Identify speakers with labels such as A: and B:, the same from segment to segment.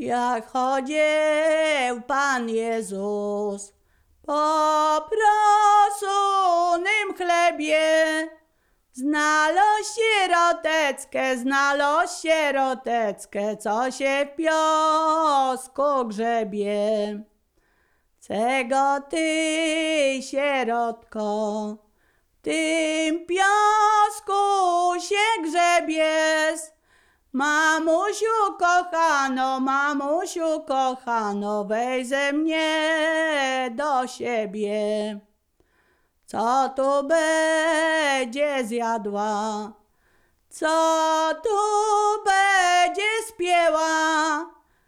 A: jak chodził Pan Jezus po prosunym chlebie. Znalazł sieroteckę, co się w piosku grzebie. Czego ty, sierotko, w tym piasku się grzebiesz? Mamusiu kochano, weź ze mnie do siebie. Co tu będzie zjadła? Co tu będzie spięła?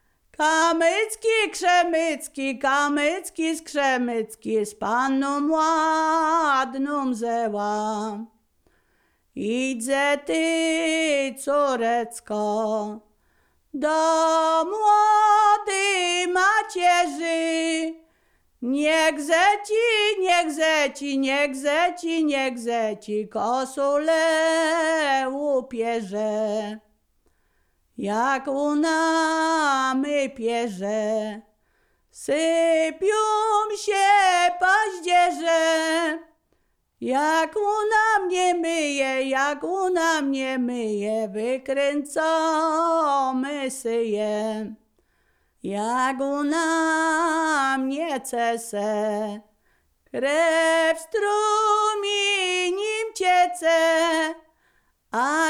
A: Kamycki, skrzemycki, z panną ładną zeła. Idźże ty, córecko, do młodej macierzy. Niech ci koszulę upierze. Jak ona my pierze, sypią się paździerze. Jak ona mnie myje, wykręcamy syje. Jak ona mnie cese, krew strumieniem ciece. A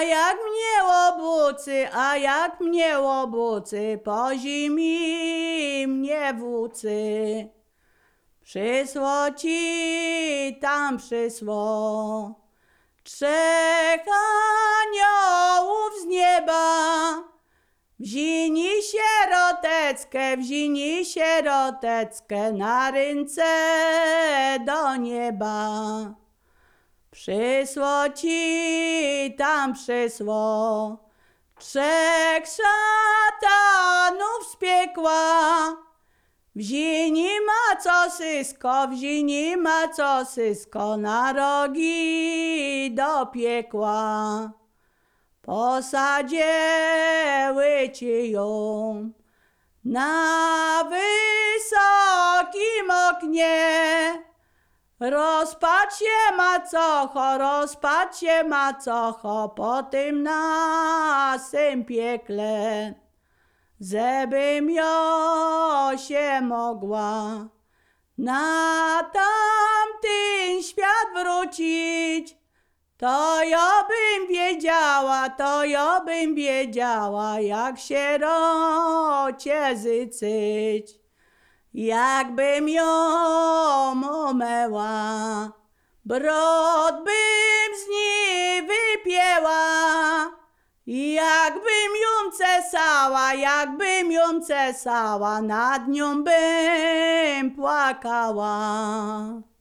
A: jak mnie obucy, po zimi mnie wócy. Przysło ci tam przysło 3 aniołów z nieba. Wzini sieroteckę na ręce do nieba. Przysło ci tam przysło 3 szatanów z piekła. Wzini ma co sysko na rogi do piekła. Posadziły ci ją na wysokim oknie. Rozpacz się macocho po tym naszym piekle. Żebym ja się mogła na tamten świat wrócić, to ja bym wiedziała, jak sierocie życzyć. Jakbym ją umyła, brud bym z niej wypięła. Jakbym ją cesała, nad nią bym płakała.